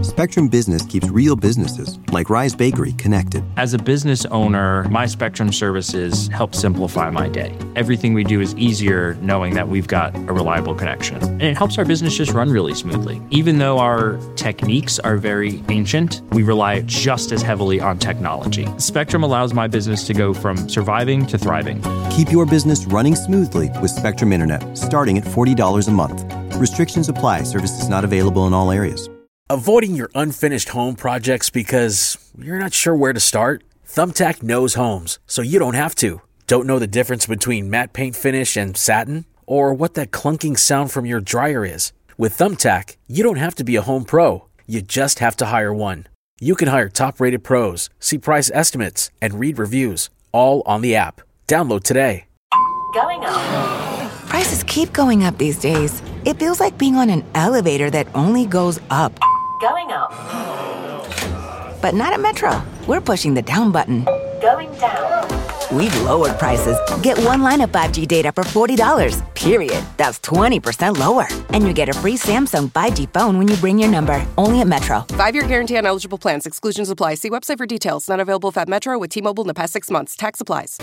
Spectrum Business keeps real businesses, like Rise Bakery, connected. As a business owner, my Spectrum services help simplify my day. Everything we do is easier knowing that we've got a reliable connection. And it helps our business just run really smoothly. Even though our techniques are very ancient, we rely just as heavily on technology. Spectrum allows my business to go from surviving to thriving. Keep your business running smoothly with Spectrum Internet, starting at $40 a month. Restrictions apply. Services not available in all areas. Avoiding your unfinished home projects because you're not sure where to start? Thumbtack knows homes, so you don't have to. Don't know the difference between matte paint finish and satin? Or what that clunking sound from your dryer is? With Thumbtack, you don't have to be a home pro. You just have to hire one. You can hire top-rated pros, see price estimates, and read reviews, all on the app. Download today. Going up. Prices keep going up these days. It feels like being on an elevator that only goes up. Going up. But not at Metro. We're pushing the down button. Going down. We've lowered prices. Get one line of 5G data for $40, period. That's 20% lower. And you get a free Samsung 5G phone when you bring your number. Only at Metro. 5-year guarantee on eligible plans. Exclusions apply. See website for details. Not available at Metro with T-Mobile in the past 6 months. Tax applies.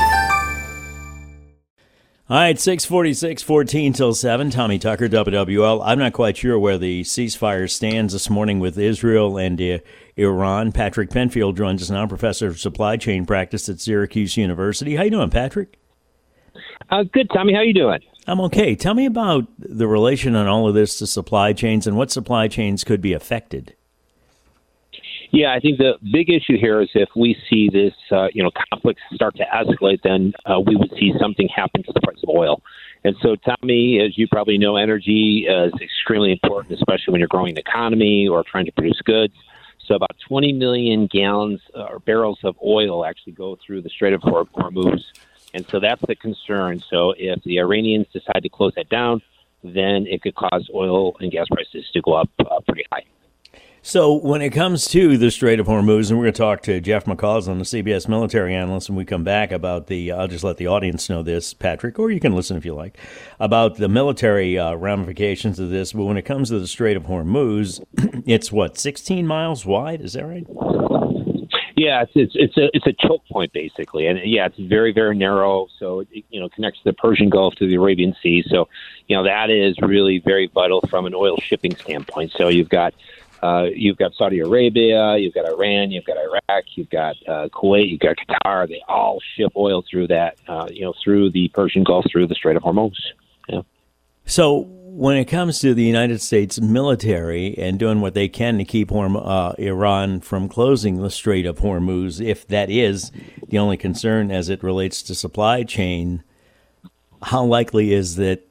All right, 6:46, 14 till 7. Tommy Tucker, WWL. I'm not quite sure where the ceasefire stands this morning with Israel and Iran. Patrick Penfield joins us now, professor of supply chain practice at Syracuse University. How you doing, Patrick? Good, Tommy. How you doing? I'm okay. Tell me about the relation on all of this to supply chains and what supply chains could be affected. Yeah, I think the big issue here is if we see this, conflict start to escalate, then we would see something happen to the price of oil. And so, Tommy, as you probably know, energy is extremely important, especially when you're growing an economy or trying to produce goods. So about 20 million gallons or barrels of oil actually go through the Strait of Hormuz. And so that's the concern. So if the Iranians decide to close that down, then it could cause oil and gas prices to go up pretty high. So when it comes to the Strait of Hormuz, and we're going to talk to Jeff McCausland, the CBS military analyst, when we come back about I'll just let the audience know this, Patrick, or you can listen if you like, about the military ramifications of this. But when it comes to the Strait of Hormuz, it's 16 miles wide? Is that right? Yeah, it's a choke point basically, and yeah, it's very, very narrow. So it connects the Persian Gulf to the Arabian Sea. So that is really very vital from an oil shipping standpoint. So you've got Saudi Arabia, you've got Iran, you've got Iraq, you've got Kuwait, you've got Qatar. They all ship oil through that, through the Persian Gulf, through the Strait of Hormuz. Yeah. So when it comes to the United States military and doing what they can to keep Iran from closing the Strait of Hormuz, if that is the only concern as it relates to supply chain, how likely is that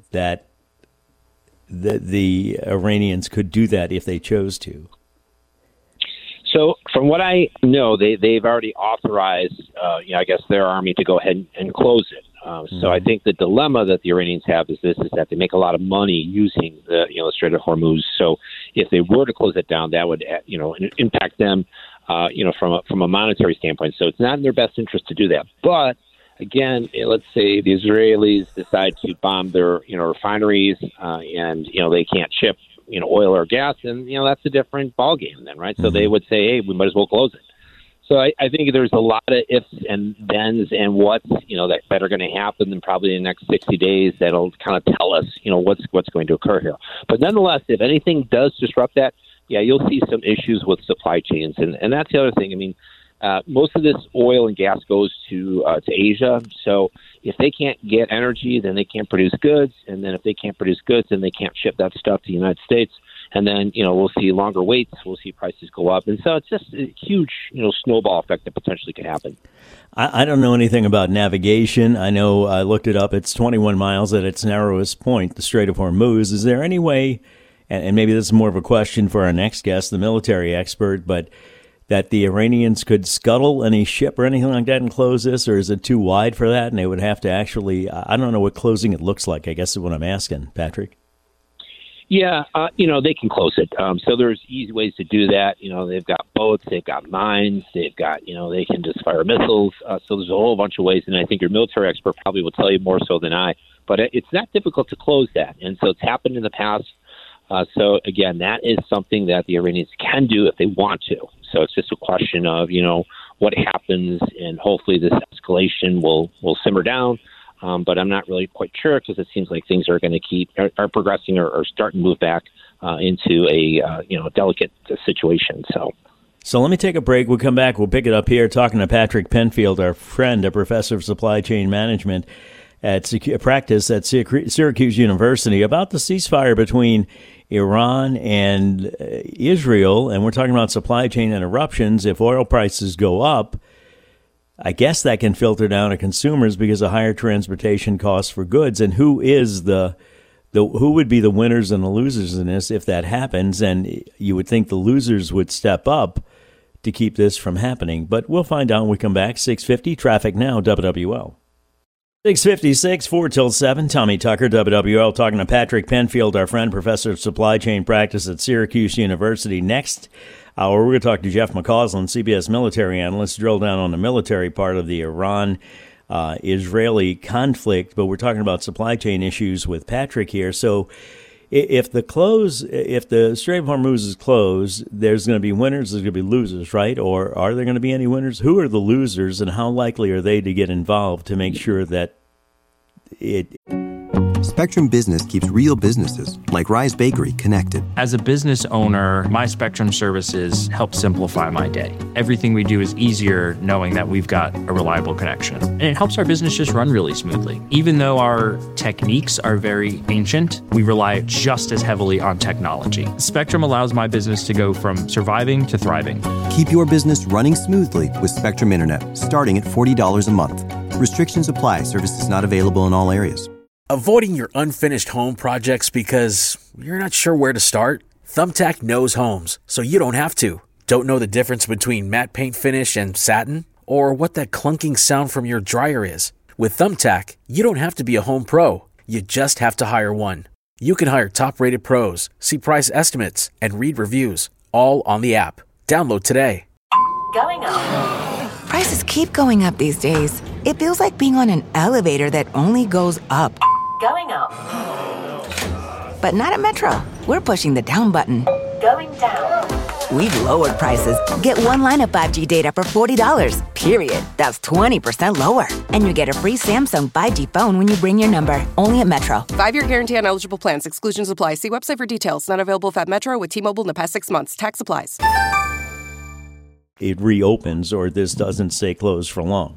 the Iranians could do that if they chose to? So from what I know, they've already authorized, their army to go ahead and close it. So I think the dilemma that the Iranians have is that they make a lot of money using the Strait of Hormuz. So if they were to close it down, that would impact them from a monetary standpoint. So it's not in their best interest to do that. But again, let's say the Israelis decide to bomb their refineries and they can't ship oil or gas, and that's a different ballgame then, right? So they would say, hey, we might as well close it. So I think there's a lot of ifs and thens and what's that are going to happen in probably in the next 60 days that'll kind of tell us what's going to occur here. But nonetheless, if anything does disrupt that, yeah, you'll see some issues with supply chains, and that's the other thing. I mean, most of this oil and gas goes to Asia. So if they can't get energy, then they can't produce goods. And then if they can't produce goods, then they can't ship that stuff to the United States. And then, we'll see longer waits. We'll see prices go up. And so it's just a huge, snowball effect that potentially could happen. I don't know anything about navigation. I know I looked it up. It's 21 miles at its narrowest point, the Strait of Hormuz. Is there any way, and maybe this is more of a question for our next guest, the military expert, but that the Iranians could scuttle any ship or anything like that and close this, or is it too wide for that? And they would have to actually, I don't know what closing it looks like, I guess is what I'm asking, Patrick. Yeah, they can close it. So there's easy ways to do that. They've got boats, they've got mines, they've got, they can just fire missiles. So there's a whole bunch of ways. And I think your military expert probably will tell you more so than I. But it's not difficult to close that. And so it's happened in the past. So again, that is something that the Iranians can do if they want to. So it's just a question of, what happens, and hopefully this escalation will simmer down. But I'm not really quite sure, because it seems like things are going to are progressing or starting to move back into a delicate situation. So let me take a break. We'll come back. We'll pick it up here talking to Patrick Penfield, our friend, a professor of supply chain management at practice at Syracuse University, about the ceasefire between Iran and Israel. And we're talking about supply chain interruptions. If oil prices go up, I guess that can filter down to consumers because of higher transportation costs for goods. And who would be the winners and the losers in this if that happens? And you would think the losers would step up to keep this from happening. But we'll find out when we come back. 6:50, Traffic Now, WWL. 6:56, 4 till 7. Tommy Tucker, WWL, talking to Patrick Penfield, our friend, professor of supply chain practice at Syracuse University. Next hour, we're going to talk to Jeff McCausland, CBS military analyst, drill down on the military part of the Iran-Israeli conflict. But we're talking about supply chain issues with Patrick here. So if the Strait of Hormuz is closed, there's going to be winners, there's going to be losers, right? Or are there going to be any winners? Who are the losers, and how likely are they to get involved to make sure that Spectrum Business keeps real businesses, like Rise Bakery, connected. As a business owner, my Spectrum services help simplify my day. Everything we do is easier knowing that we've got a reliable connection. And it helps our business just run really smoothly. Even though our techniques are very ancient, we rely just as heavily on technology. Spectrum allows my business to go from surviving to thriving. Keep your business running smoothly with Spectrum Internet, starting at $40 a month. Restrictions apply. Services not available in all areas. Avoiding your unfinished home projects because you're not sure where to start? Thumbtack knows homes, so you don't have to. Don't know the difference between matte paint finish and satin? Or what that clunking sound from your dryer is? With Thumbtack, you don't have to be a home pro. You just have to hire one. You can hire top-rated pros, see price estimates, and read reviews, all on the app. Download today. Going up. Prices keep going up these days. It feels like being on an elevator that only goes up. Going up. But not at Metro. We're pushing the down button. Going down. We've lowered prices. Get one line of 5G data for $40, period. That's 20% lower. And you get a free Samsung 5G phone when you bring your number. Only at Metro. 5-year guarantee on eligible plans. Exclusions apply. See website for details. Not available at Metro with T-Mobile in the past 6 months. Tax applies. It reopens or this doesn't stay closed for long?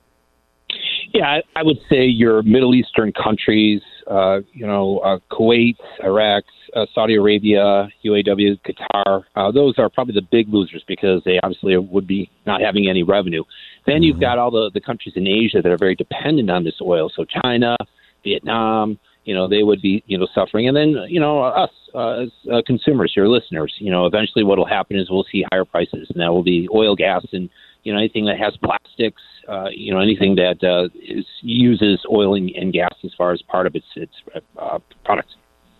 Yeah, I would say your Middle Eastern countries, Kuwait, Iraq, Saudi Arabia, UAW, Qatar, those are probably the big losers because they obviously would be not having any revenue. Then you've got all the countries in Asia that are very dependent on this oil. So China, Vietnam, they would be, suffering. And then, us as consumers, your listeners, eventually what will happen is we'll see higher prices, and that will be oil, gas, and, anything that has plastics, anything that uses oil and gas as far as part of its products.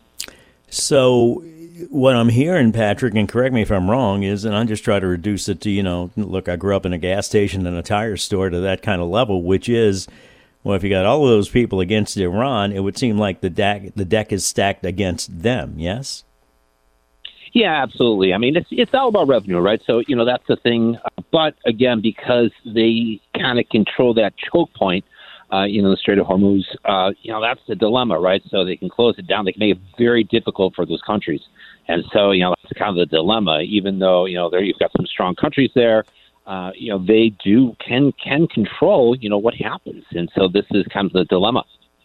So what I'm hearing, Patrick, and correct me if I'm wrong, is, and I just try to reduce it to, look, I grew up in a gas station and a tire store to that kind of level, which is, well, if you got all of those people against Iran, it would seem like the deck is stacked against them, yes? Yeah, absolutely. I mean, it's all about revenue, right? So, that's the thing. But again, because they kind of control that choke point, the Strait of Hormuz, that's the dilemma, right? So they can close it down. They can make it very difficult for those countries. And so, that's kind of the dilemma, even though, you've got some strong countries there. They can control, what happens. And so this is kind of the dilemma.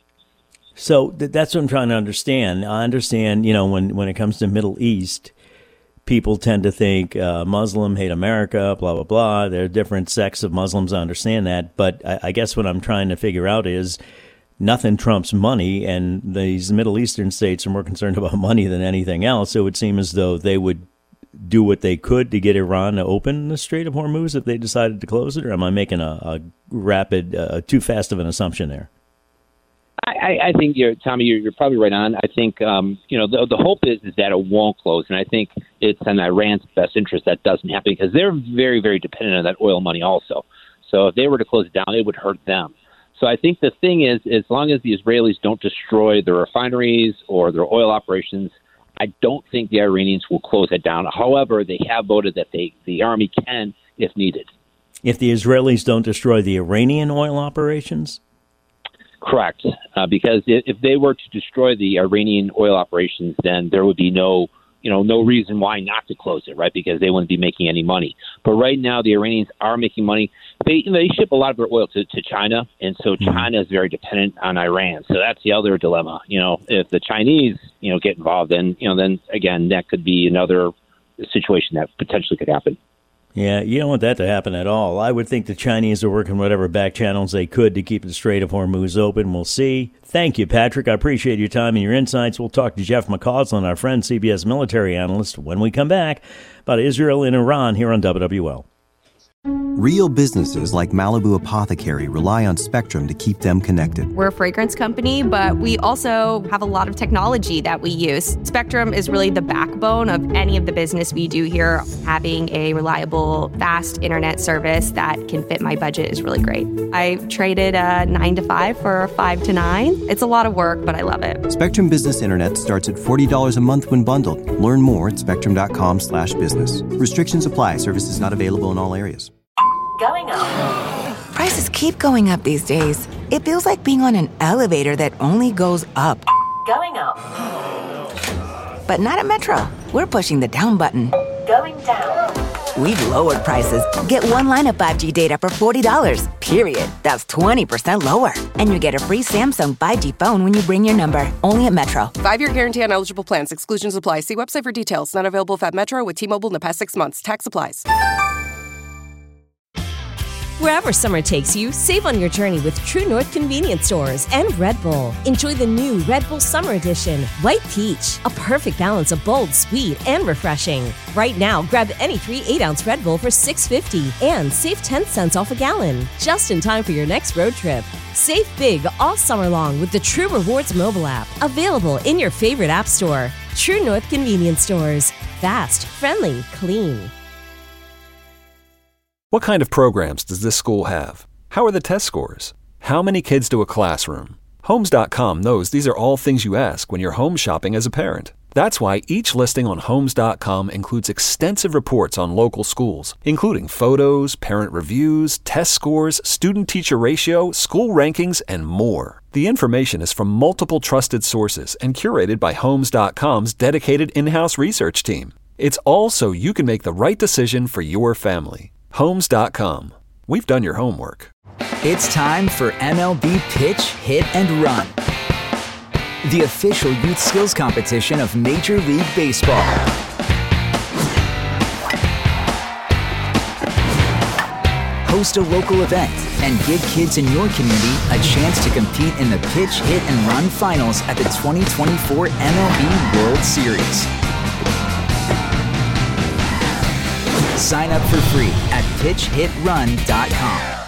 So that's what I'm trying to understand. I understand, when it comes to Middle East, people tend to think Muslim, hate America, blah, blah, blah. There are different sects of Muslims. I understand that. But I guess what I'm trying to figure out is nothing trumps money. And these Middle Eastern states are more concerned about money than anything else. It would seem as though they would do what they could to get Iran to open the Strait of Hormuz if they decided to close it? Or am I making a rapid, too fast of an assumption there? I think Tommy, you're probably right on. I think the hope is that it won't close, and I think it's in Iran's best interest that doesn't happen because they're very, very dependent on that oil money also. So if they were to close it down, it would hurt them. So I think the thing is, as long as the Israelis don't destroy their refineries or their oil operations, I don't think the Iranians will close it down. However, they have voted that the Army can if needed. If the Israelis don't destroy the Iranian oil operations? Correct. Because if they were to destroy the Iranian oil operations, then there would be no reason why not to close it, right? Because they wouldn't be making any money. But right now, the Iranians are making money. They ship a lot of their oil to China, and so China is very dependent on Iran. So that's the other dilemma. If the Chinese, get involved, then again, that could be another situation that potentially could happen. Yeah, you don't want that to happen at all. I would think the Chinese are working whatever back channels they could to keep the Strait of Hormuz open. We'll see. Thank you, Patrick. I appreciate your time and your insights. We'll talk to Jeff McCausland, our friend, CBS military analyst, when we come back about Israel and Iran here on WWL. Real businesses like Malibu Apothecary rely on Spectrum to keep them connected. We're a fragrance company, but we also have a lot of technology that we use. Spectrum is really the backbone of any of the business we do here. Having a reliable, fast internet service that can fit my budget is really great. I traded a 9 to 5 for a 5 to 9. It's a lot of work, but I love it. Spectrum Business Internet starts at $40 a month when bundled. Learn more at spectrum.com/business. Restrictions apply. Services not available in all areas. Going up. Prices keep going up these days. It feels like being on an elevator that only goes up. Going up. But not at Metro. We're pushing the down button. Going down. We've lowered prices. Get one line of 5G data for $40, period. That's 20% lower. And you get a free Samsung 5G phone when you bring your number. Only at Metro. 5-year guarantee on eligible plans. Exclusions apply. See website for details. Not available if at Metro with T-Mobile in the past 6 months. Tax applies. Wherever summer takes you, save on your journey with True North Convenience Stores and Red Bull. Enjoy the new Red Bull Summer Edition, White Peach, a perfect balance of bold, sweet, and refreshing. Right now, grab any 3 8-ounce Red Bull for $6.50 and save 10 cents off a gallon, just in time for your next road trip. Save big all summer long with the True Rewards mobile app, available in your favorite app store. True North Convenience Stores. Fast, friendly, clean. What kind of programs does this school have? How are the test scores? How many kids do a classroom? Homes.com knows these are all things you ask when you're home shopping as a parent. That's why each listing on Homes.com includes extensive reports on local schools, including photos, parent reviews, test scores, student-teacher ratio, school rankings, and more. The information is from multiple trusted sources and curated by Homes.com's dedicated in-house research team. It's all so you can make the right decision for your family. Homes.com. We've done your homework. It's time for MLB Pitch, Hit, and Run, the official youth skills competition of Major League Baseball. Host a local event and give kids in your community a chance to compete in the Pitch, Hit, and Run finals at the 2024 MLB World Series. Sign up for free at pitchhitrun.com.